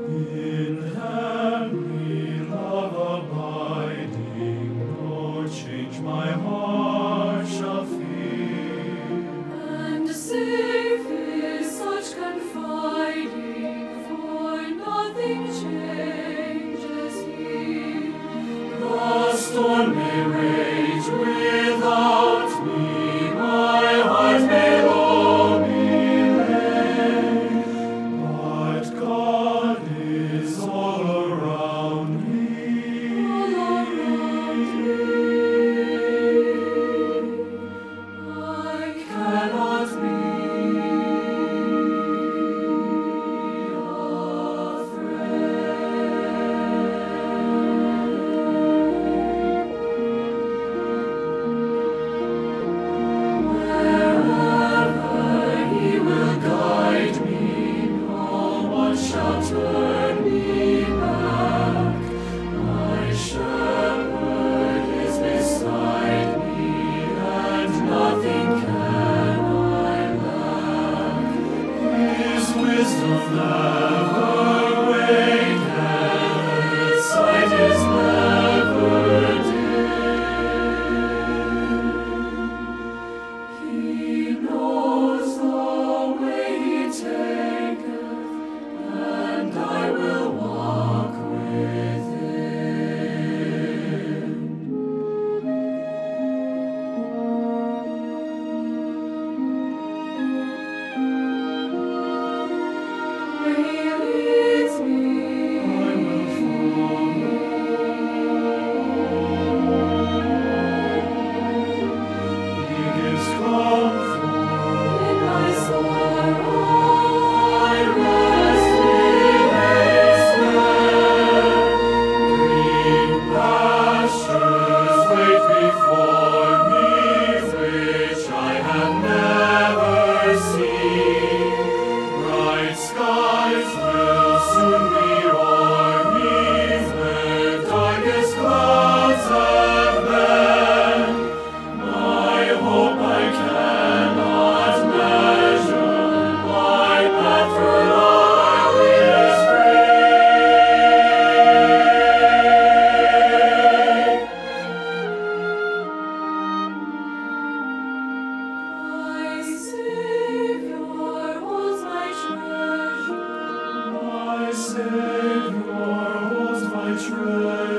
In heavenly love abiding, no change my heart shall feel. And safe is such confiding, for nothing changes here. The storm may rage without me, my heart may low be laid, but God is all around me. All around me, I cannot be Wherever He will guide me, no one shall turn me back. My Shepherd is beside me, and nothing can I lack. His wisdom never waketh, sight is never dim. He knows the way He taketh, and I will walk with Him. where He leads me. I will follow. He gives comfort. In my sorrow, I rest in His care. Green pastures wait before me, which I have never seen. Bright skies will soon be o'er me, where darkest clouds have been. My hope I cannot measure, my path through life is my Savior holds my treasure. free. My Savior holds my treasure.